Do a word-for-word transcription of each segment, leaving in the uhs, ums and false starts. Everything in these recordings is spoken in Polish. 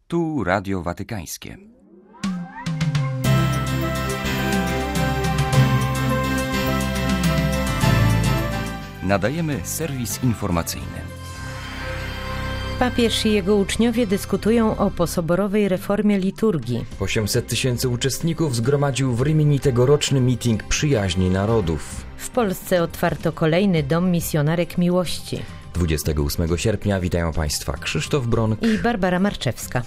Tu Radio Watykańskie. Nadajemy serwis informacyjny. Papież i jego uczniowie dyskutują o posoborowej reformie liturgii. osiemset tysięcy uczestników zgromadził w Rimini tegoroczny meeting przyjaźni narodów. W Polsce otwarto kolejny dom misjonarek miłości. dwudziestego ósmego sierpnia witają Państwa Krzysztof Bronk i Barbara Marczewska.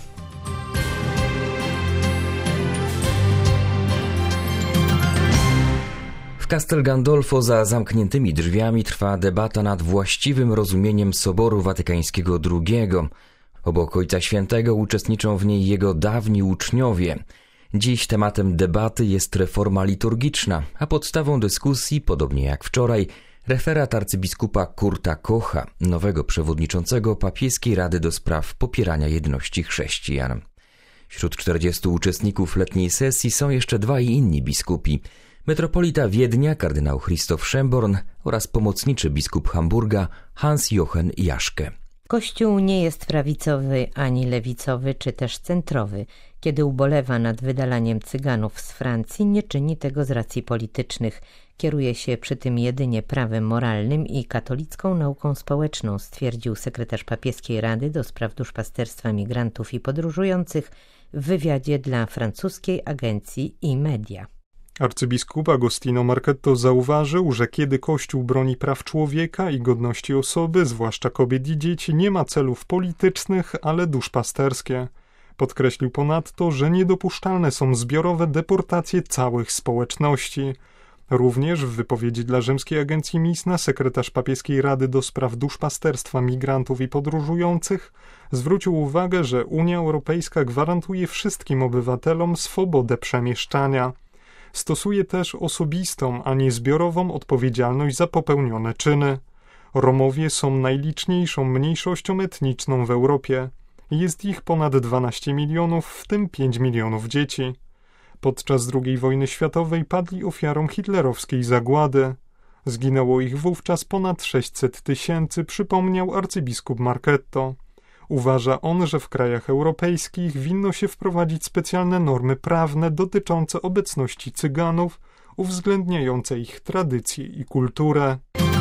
W Castel Gandolfo za zamkniętymi drzwiami trwa debata nad właściwym rozumieniem Soboru Watykańskiego drugiego. Obok Ojca Świętego uczestniczą w niej jego dawni uczniowie. Dziś tematem debaty jest reforma liturgiczna, a podstawą dyskusji, podobnie jak wczoraj, referat arcybiskupa Kurta Kocha, nowego przewodniczącego Papieskiej Rady do Spraw Popierania Jedności Chrześcijan. Wśród czterdziestu uczestników letniej sesji są jeszcze dwaj inni biskupi. Metropolita Wiednia, kardynał Christoph Schönborn oraz pomocniczy biskup Hamburga Hans-Jochen Jaschke. Kościół nie jest prawicowy ani lewicowy, czy też centrowy. Kiedy ubolewa nad wydalaniem Cyganów z Francji, nie czyni tego z racji politycznych. Kieruje się przy tym jedynie prawem moralnym i katolicką nauką społeczną, stwierdził sekretarz Papieskiej Rady do Spraw Duszpasterstwa Migrantów i Podróżujących w wywiadzie dla francuskiej agencji iMedia. Arcybiskup Agostino Marchetto zauważył, że kiedy Kościół broni praw człowieka i godności osoby, zwłaszcza kobiet i dzieci, nie ma celów politycznych, ale duszpasterskie. Podkreślił ponadto, że niedopuszczalne są zbiorowe deportacje całych społeczności. Również w wypowiedzi dla rzymskiej agencji Misna sekretarz Papieskiej Rady do Spraw Duszpasterstwa Migrantów i Podróżujących zwrócił uwagę, że Unia Europejska gwarantuje wszystkim obywatelom swobodę przemieszczania. Stosuje też osobistą, a nie zbiorową odpowiedzialność za popełnione czyny. Romowie są najliczniejszą mniejszością etniczną w Europie. Jest ich ponad dwanaście milionów, w tym pięć milionów dzieci. Podczas drugiej wojny światowej padli ofiarą hitlerowskiej zagłady. Zginęło ich wówczas ponad sześćset tysięcy, przypomniał arcybiskup Marchetto. Uważa on, że w krajach europejskich winno się wprowadzić specjalne normy prawne dotyczące obecności Cyganów, uwzględniające ich tradycje i kulturę.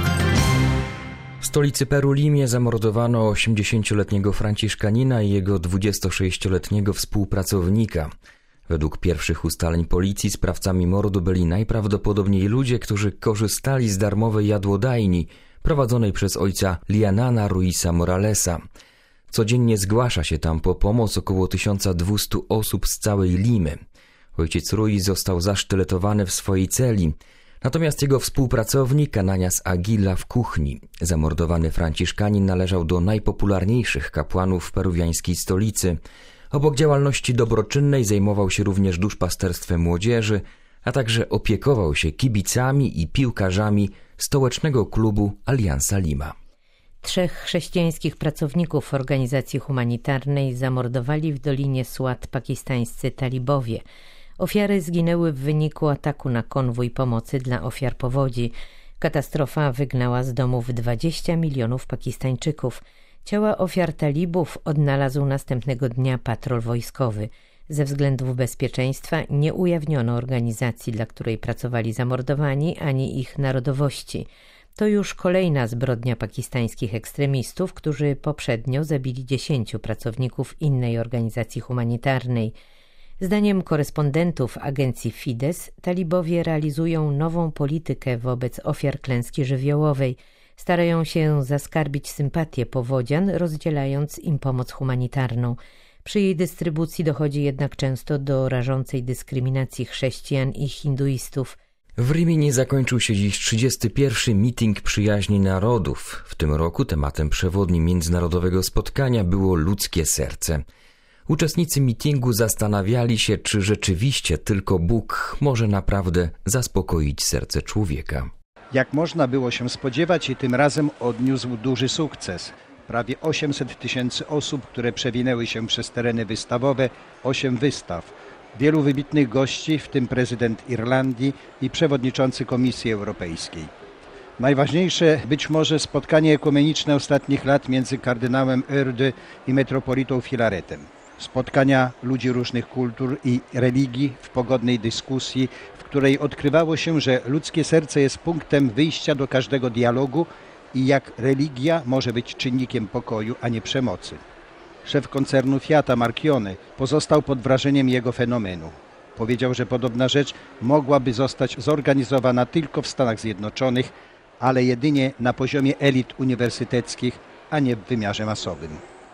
W stolicy Peru Limie zamordowano osiemdziesięcioletniego Franciszkanina i jego dwudziestosześcioletniego współpracownika. Według pierwszych ustaleń policji sprawcami mordu byli najprawdopodobniej ludzie, którzy korzystali z darmowej jadłodajni prowadzonej przez ojca Lianana Ruisa Moralesa. Codziennie zgłasza się tam po pomoc około tysiąc dwieście osób z całej Limy. Ojciec Ruiz został zasztyletowany w swojej celi, natomiast jego współpracownik Ananias Aguila w kuchni. Zamordowany Franciszkanin należał do najpopularniejszych kapłanów w peruwiańskiej stolicy. Obok działalności dobroczynnej zajmował się również duszpasterstwem młodzieży, a także opiekował się kibicami i piłkarzami stołecznego klubu Alianza Lima. Trzech chrześcijańskich pracowników organizacji humanitarnej zamordowali w Dolinie Swat pakistańscy talibowie. Ofiary zginęły w wyniku ataku na konwój pomocy dla ofiar powodzi. Katastrofa wygnała z domów dwadzieścia milionów Pakistańczyków. Ciała ofiar talibów odnalazł następnego dnia patrol wojskowy. Ze względów bezpieczeństwa nie ujawniono organizacji, dla której pracowali zamordowani, ani ich narodowości. To już kolejna zbrodnia pakistańskich ekstremistów, którzy poprzednio zabili dziesięciu pracowników innej organizacji humanitarnej. Zdaniem korespondentów agencji Fides, talibowie realizują nową politykę wobec ofiar klęski żywiołowej. Starają się zaskarbić sympatię powodzian, rozdzielając im pomoc humanitarną. Przy jej dystrybucji dochodzi jednak często do rażącej dyskryminacji chrześcijan i hinduistów. W Rimini zakończył się dziś trzydziesty pierwszy meeting przyjaźni narodów. W tym roku tematem przewodnim międzynarodowego spotkania było ludzkie serce. Uczestnicy meetingu zastanawiali się, czy rzeczywiście tylko Bóg może naprawdę zaspokoić serce człowieka. Jak można było się spodziewać, i tym razem odniósł duży sukces. Prawie osiemset tysięcy osób, które przewinęły się przez tereny wystawowe, osiem wystaw. Wielu wybitnych gości, w tym prezydent Irlandii i przewodniczący Komisji Europejskiej. Najważniejsze być może spotkanie ekumeniczne ostatnich lat między kardynałem Oerde i metropolitą Filaretem. Spotkania ludzi różnych kultur i religii w pogodnej dyskusji, w której odkrywało się, że ludzkie serce jest punktem wyjścia do każdego dialogu i jak religia może być czynnikiem pokoju, a nie przemocy. Szef koncernu Fiata Marchionne pozostał pod wrażeniem jego fenomenu. Powiedział, że podobna rzecz mogłaby zostać zorganizowana tylko w Stanach Zjednoczonych, ale jedynie na poziomie elit uniwersyteckich, a nie w wymiarze masowym.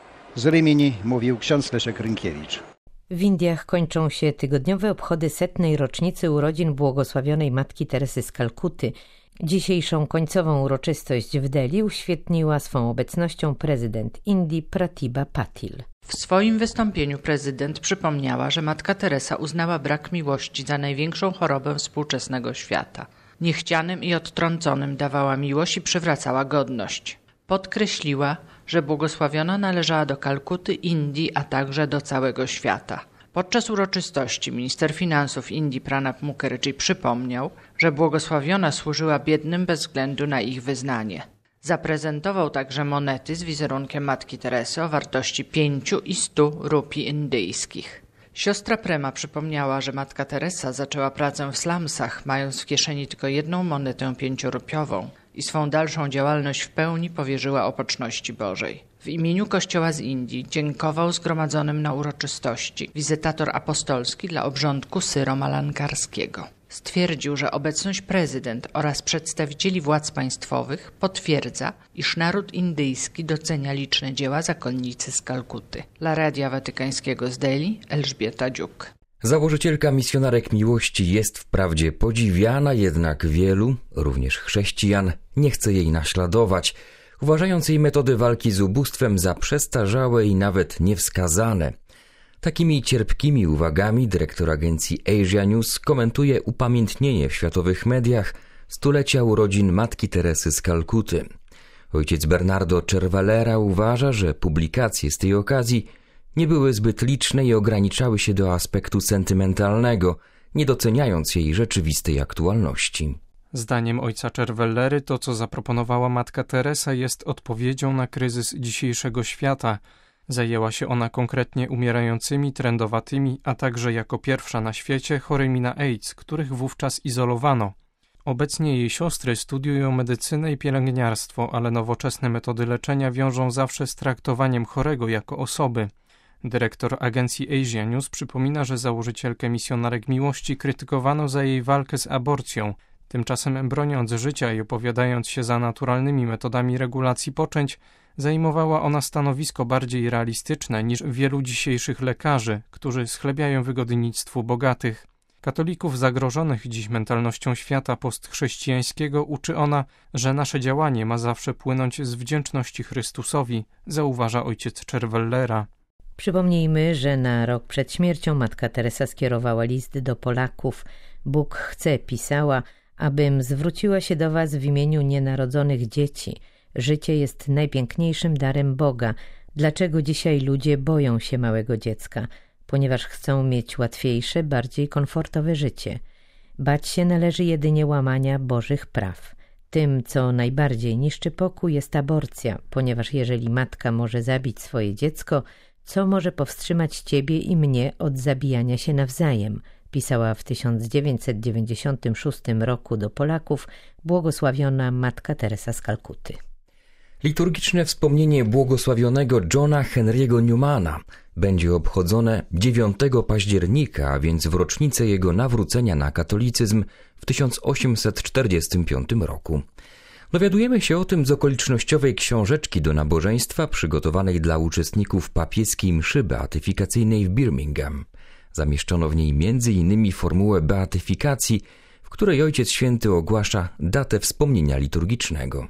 Z Rymini mówił ksiądz Leszek Rynkiewicz. W Indiach kończą się tygodniowe obchody setnej rocznicy urodzin błogosławionej Matki Teresy z Kalkuty. Dzisiejszą końcową uroczystość w Delhi uświetniła swą obecnością prezydent Indii Pratibha Patil. W swoim wystąpieniu prezydent przypomniała, że Matka Teresa uznała brak miłości za największą chorobę współczesnego świata. Niechcianym i odtrąconym dawała miłość i przywracała godność. Podkreśliła, że błogosławiona należała do Kalkuty, Indii, a także do całego świata. Podczas uroczystości minister finansów Indii Pranab Mukherjee przypomniał, że błogosławiona służyła biednym bez względu na ich wyznanie. Zaprezentował także monety z wizerunkiem Matki Teresy o wartości pięciu i stu rupii indyjskich. Siostra Prema przypomniała, że Matka Teresa zaczęła pracę w slumsach, mając w kieszeni tylko jedną monetę pięciorupiową i swą dalszą działalność w pełni powierzyła Opatrzności Bożej. W imieniu Kościoła z Indii dziękował zgromadzonym na uroczystości wizytator apostolski dla obrządku syro-malankarskiego. Stwierdził, że obecność prezydent oraz przedstawicieli władz państwowych potwierdza, iż naród indyjski docenia liczne dzieła zakonnicy z Kalkuty. Dla Radia Watykańskiego z Delhi Elżbieta Dziuk. Założycielka misjonarek miłości jest wprawdzie podziwiana, jednak wielu, również chrześcijan, nie chce jej naśladować, uważając jej metody walki z ubóstwem za przestarzałe i nawet niewskazane. Takimi cierpkimi uwagami dyrektor agencji Asia News komentuje upamiętnienie w światowych mediach stulecia urodzin Matki Teresy z Kalkuty. Ojciec Bernardo Cervellera uważa, że publikacje z tej okazji nie były zbyt liczne i ograniczały się do aspektu sentymentalnego, nie doceniając jej rzeczywistej aktualności. Zdaniem ojca Cervellery to, co zaproponowała Matka Teresa, jest odpowiedzią na kryzys dzisiejszego świata. Zajęła się ona konkretnie umierającymi, trędowatymi, a także jako pierwsza na świecie chorymi na AIDS, których wówczas izolowano. Obecnie jej siostry studiują medycynę i pielęgniarstwo, ale nowoczesne metody leczenia wiążą zawsze z traktowaniem chorego jako osoby. Dyrektor agencji Asia News przypomina, że założycielkę misjonarek miłości krytykowano za jej walkę z aborcją. Tymczasem broniąc życia i opowiadając się za naturalnymi metodami regulacji poczęć, zajmowała ona stanowisko bardziej realistyczne niż wielu dzisiejszych lekarzy, którzy schlebiają wygodnictwu bogatych. Katolików zagrożonych dziś mentalnością świata postchrześcijańskiego uczy ona, że nasze działanie ma zawsze płynąć z wdzięczności Chrystusowi, zauważa ojciec Cervellera. Przypomnijmy, że na rok przed śmiercią Matka Teresa skierowała list do Polaków. Bóg chce, pisała, abym zwróciła się do was w imieniu nienarodzonych dzieci. Życie jest najpiękniejszym darem Boga. Dlaczego dzisiaj ludzie boją się małego dziecka? Ponieważ chcą mieć łatwiejsze, bardziej komfortowe życie. Bać się należy jedynie łamania Bożych praw. Tym, co najbardziej niszczy pokój, jest aborcja, ponieważ jeżeli matka może zabić swoje dziecko, co może powstrzymać ciebie i mnie od zabijania się nawzajem? Pisała w tysiąc dziewięćset dziewięćdziesiątym szóstym roku do Polaków błogosławiona Matka Teresa z Kalkuty. Liturgiczne wspomnienie błogosławionego Johna Henry'ego Newmana będzie obchodzone dziewiątego października, a więc w rocznicę jego nawrócenia na katolicyzm w tysiąc osiemset czterdziestym piątym roku. Dowiadujemy się o tym z okolicznościowej książeczki do nabożeństwa przygotowanej dla uczestników papieskiej mszy beatyfikacyjnej w Birmingham. Zamieszczono w niej między innymi formułę beatyfikacji, w której Ojciec Święty ogłasza datę wspomnienia liturgicznego.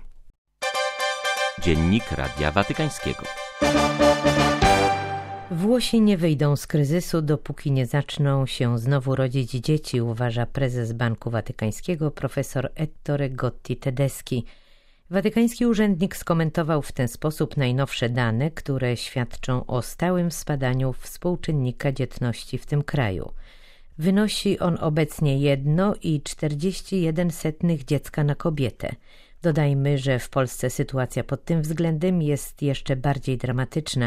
Dziennik Radia Watykańskiego. Włosi nie wyjdą z kryzysu, dopóki nie zaczną się znowu rodzić dzieci, uważa prezes Banku Watykańskiego profesor Ettore Gotti Tedeschi. Watykański urzędnik skomentował w ten sposób najnowsze dane, które świadczą o stałym spadaniu współczynnika dzietności w tym kraju. Wynosi on obecnie jedno i czterdzieści jeden setnych dziecka na kobietę. Dodajmy, że w Polsce sytuacja pod tym względem jest jeszcze bardziej dramatyczna. W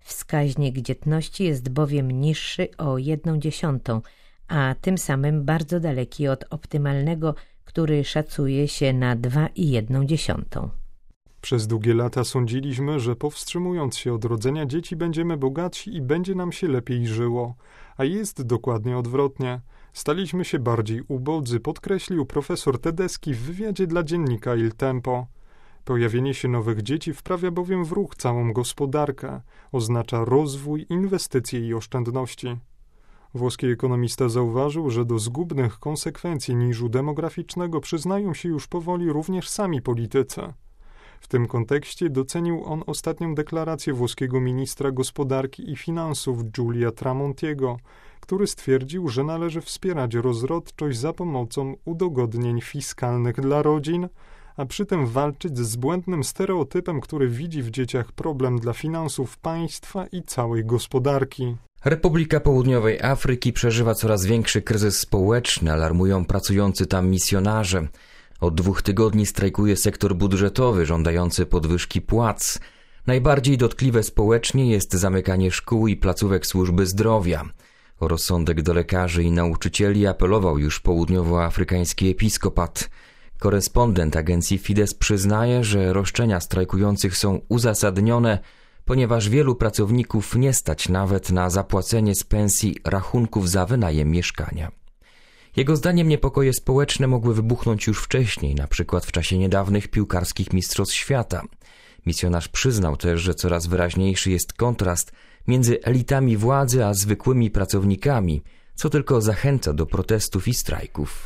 Wskaźnik dzietności jest bowiem niższy o jedną dziesiątą, a tym samym bardzo daleki od optymalnego, który szacuje się na dwa i jedną dziesiątą. Przez długie lata sądziliśmy, że powstrzymując się od rodzenia dzieci będziemy bogatsi i będzie nam się lepiej żyło, a jest dokładnie odwrotnie. Staliśmy się bardziej ubodzy, podkreślił profesor Tedeschi w wywiadzie dla dziennika Il Tempo. Pojawienie się nowych dzieci wprawia bowiem w ruch całą gospodarkę, oznacza rozwój, inwestycje i oszczędności. Włoski ekonomista zauważył, że do zgubnych konsekwencji niżu demograficznego przyznają się już powoli również sami politycy. W tym kontekście docenił on ostatnią deklarację włoskiego ministra gospodarki i finansów Giulia Tramontiego, który stwierdził, że należy wspierać rozrodczość za pomocą udogodnień fiskalnych dla rodzin, a przy tym walczyć z błędnym stereotypem, który widzi w dzieciach problem dla finansów państwa i całej gospodarki. Republika Południowej Afryki przeżywa coraz większy kryzys społeczny, alarmują pracujący tam misjonarze. Od dwóch tygodni strajkuje sektor budżetowy żądający podwyżki płac. Najbardziej dotkliwe społecznie jest zamykanie szkół i placówek służby zdrowia. O rozsądek do lekarzy i nauczycieli apelował już południowoafrykański episkopat. Korespondent agencji Fides przyznaje, że roszczenia strajkujących są uzasadnione, ponieważ wielu pracowników nie stać nawet na zapłacenie z pensji rachunków za wynajem mieszkania. Jego zdaniem niepokoje społeczne mogły wybuchnąć już wcześniej, na przykład w czasie niedawnych piłkarskich mistrzostw świata. Misjonarz przyznał też, że coraz wyraźniejszy jest kontrast między elitami władzy a zwykłymi pracownikami, co tylko zachęca do protestów i strajków.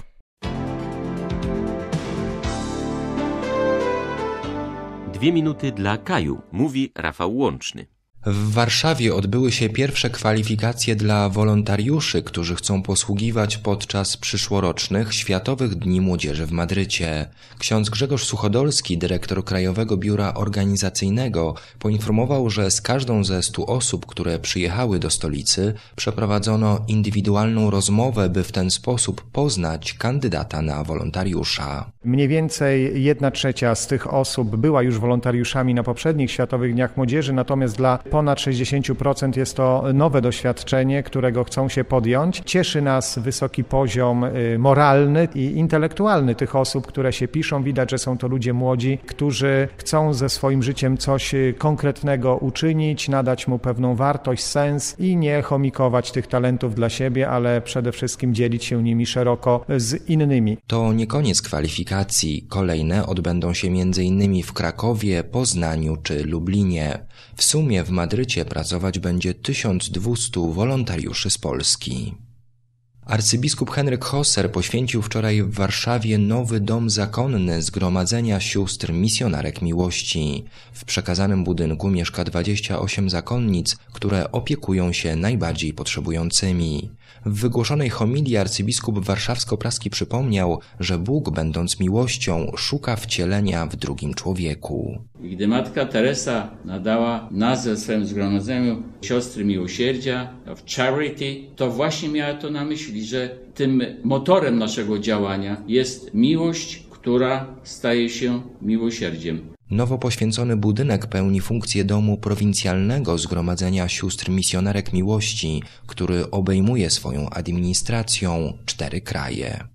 Dwie minuty dla Kaju, mówi Rafał Łączny. W Warszawie odbyły się pierwsze kwalifikacje dla wolontariuszy, którzy chcą posługiwać podczas przyszłorocznych Światowych Dni Młodzieży w Madrycie. Ksiądz Grzegorz Suchodolski, dyrektor Krajowego Biura Organizacyjnego, poinformował, że z każdą ze stu osób, które przyjechały do stolicy, przeprowadzono indywidualną rozmowę, by w ten sposób poznać kandydata na wolontariusza. Mniej więcej jedna trzecia z tych osób była już wolontariuszami na poprzednich Światowych Dniach Młodzieży, natomiast dla ponad sześćdziesiąt procent jest to nowe doświadczenie, którego chcą się podjąć. Cieszy nas wysoki poziom moralny i intelektualny tych osób, które się piszą. Widać, że są to ludzie młodzi, którzy chcą ze swoim życiem coś konkretnego uczynić, nadać mu pewną wartość, sens i nie chomikować tych talentów dla siebie, ale przede wszystkim dzielić się nimi szeroko z innymi. To nie koniec kwalifikacji. Kolejne odbędą się między innymi w Krakowie, Poznaniu czy Lublinie. W sumie w Madrycie pracować będzie tysiąc dwieście wolontariuszy z Polski. Arcybiskup Henryk Hosser poświęcił wczoraj w Warszawie nowy dom zakonny Zgromadzenia Sióstr Misjonarek Miłości. W przekazanym budynku mieszka dwadzieścia osiem zakonnic, które opiekują się najbardziej potrzebującymi. W wygłoszonej homilii arcybiskup warszawsko-praski przypomniał, że Bóg, będąc miłością, szuka wcielenia w drugim człowieku. Gdy Matka Teresa nadała nazwę swojemu zgromadzeniu Siostry Miłosierdzia, w Charity, to właśnie miała to na myśli, że tym motorem naszego działania jest miłość, która staje się miłosierdziem. Nowo poświęcony budynek pełni funkcję domu prowincjalnego Zgromadzenia Sióstr Misjonarek Miłości, który obejmuje swoją administracją cztery kraje.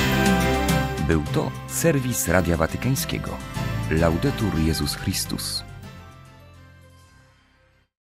Był to serwis Radia Watykańskiego. Laudetur Jezus Chrystus.